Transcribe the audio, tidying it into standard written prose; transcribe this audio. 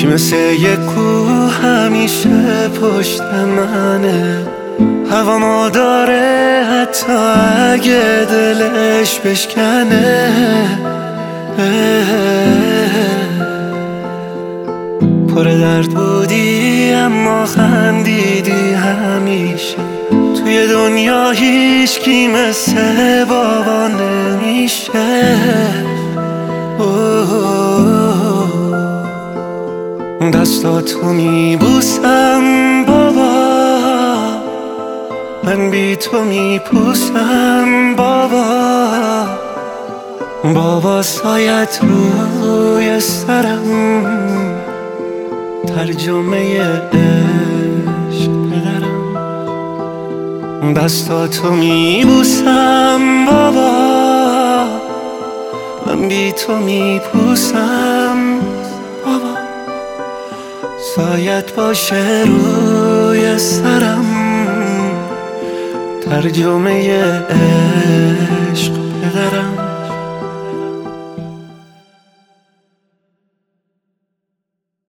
که مثل یک کوه همیشه پشت منه. هوا داره حتی اگه دلش بشکنه. پر درد بودی اما خندیدی همیشه. توی دنیا هیچکی مثل بابا نمیشه. دستاتو میبوسم بابا، من بی تو میپوسم بابا. بابا سایت روی سرم، ترجمه عشق پدرم. دستاتو میبوسم بابا، من بی تو میپوسم بابا. سایت باشه روی سرم، ترجمه عشق پدرم.